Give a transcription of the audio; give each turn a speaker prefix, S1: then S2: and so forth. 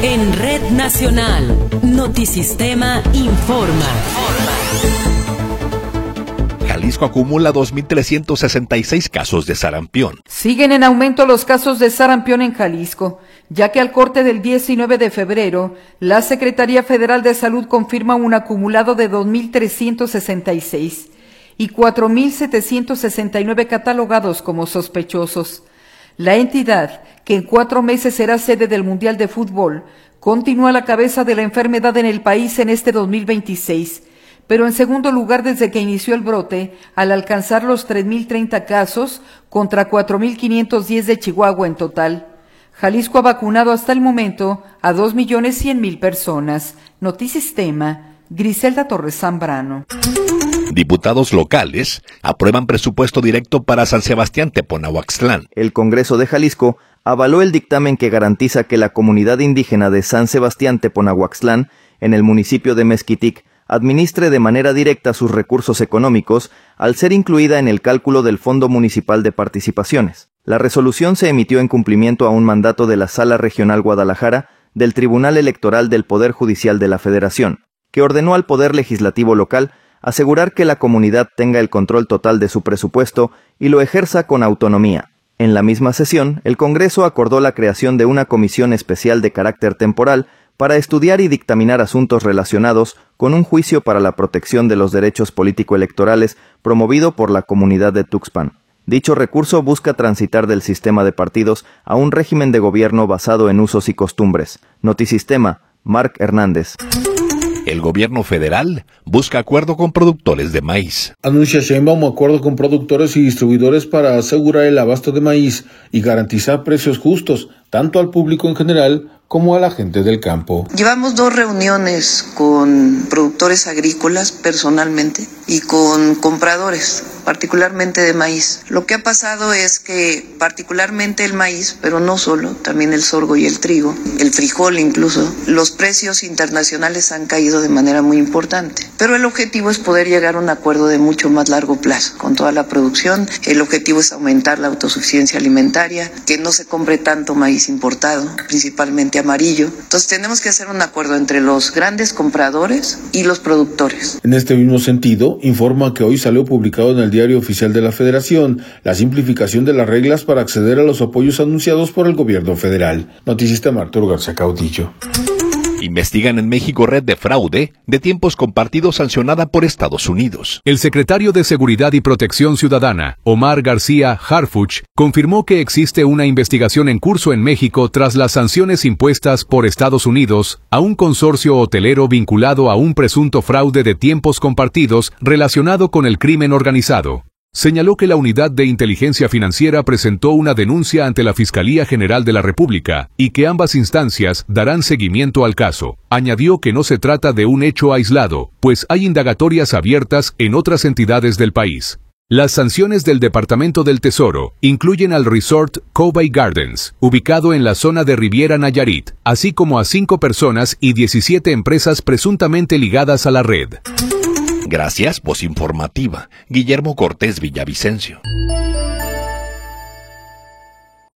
S1: En Red Nacional, Notisistema informa.
S2: Jalisco acumula 2.366 casos de sarampión.
S3: Siguen en aumento los casos de sarampión en Jalisco, ya que al corte del 19 de febrero, la Secretaría Federal de Salud confirma un acumulado de 2.366 y 4.769 catalogados como sospechosos. La entidad, que en 4 meses será sede del Mundial de Fútbol, continúa a la cabeza de la enfermedad en el país en este 2026, pero en segundo lugar desde que inició el brote, al alcanzar los 3.030 casos contra 4.510 de Chihuahua en total. Jalisco ha vacunado hasta el momento a 2.100.000 personas. Notisistema, Griselda Torres Zambrano.
S2: Diputados locales aprueban presupuesto directo para San Sebastián Teponahuaxtlán.
S4: El Congreso de Jalisco avaló el dictamen que garantiza que la comunidad indígena de San Sebastián Teponahuaxtlán, en el municipio de Mezquitic, administre de manera directa sus recursos económicos al ser incluida en el cálculo del Fondo Municipal de Participaciones. La resolución se emitió en cumplimiento a un mandato de la Sala Regional Guadalajara del Tribunal Electoral del Poder Judicial de la Federación, que ordenó al Poder Legislativo local asegurar que la comunidad tenga el control total de su presupuesto y lo ejerza con autonomía. En la misma sesión, el Congreso acordó la creación de una comisión especial de carácter temporal para estudiar y dictaminar asuntos relacionados con un juicio para la protección de los derechos político-electorales promovido por la comunidad de Tuxpan. Dicho recurso busca transitar del sistema de partidos a un régimen de gobierno basado en usos y costumbres. Notisistema, Marc Hernández.
S2: El gobierno federal busca acuerdo con productores de maíz.
S5: Anuncia Sheinbaum acuerdo con productores y distribuidores para asegurar el abasto de maíz y garantizar precios justos, tanto al público en general como a la gente del campo.
S6: Llevamos 2 reuniones con productores agrícolas personalmente y con compradores, particularmente de maíz. Lo que ha pasado es que particularmente el maíz, pero no solo, también el sorgo y el trigo, el frijol incluso, los precios internacionales han caído de manera muy importante. Pero el objetivo es poder llegar a un acuerdo de mucho más largo plazo con toda la producción. El objetivo es aumentar la autosuficiencia alimentaria, que no se compre tanto maíz importado, principalmente amarillo. Entonces tenemos que hacer un acuerdo entre los grandes compradores y los productores.
S5: En este mismo sentido, informa que hoy salió publicado en el Diario Oficial de la Federación la simplificación de las reglas para acceder a los apoyos anunciados por el gobierno federal. Notisistema, Arturo García Caudillo.
S2: Investigan en México red de fraude de tiempos compartidos sancionada por Estados Unidos.
S7: El secretario de Seguridad y Protección Ciudadana, Omar García Harfuch, confirmó que existe una investigación en curso en México tras las sanciones impuestas por Estados Unidos a un consorcio hotelero vinculado a un presunto fraude de tiempos compartidos relacionado con el crimen organizado. Señaló que la Unidad de Inteligencia Financiera presentó una denuncia ante la Fiscalía General de la República y que ambas instancias darán seguimiento al caso. Añadió que no se trata de un hecho aislado, pues hay indagatorias abiertas en otras entidades del país. Las sanciones del Departamento del Tesoro incluyen al Resort Cowboy Gardens, ubicado en la zona de Riviera Nayarit, así como a 5 personas y 17 empresas presuntamente ligadas a la red.
S2: Gracias, voz informativa. Guillermo Cortés Villavicencio.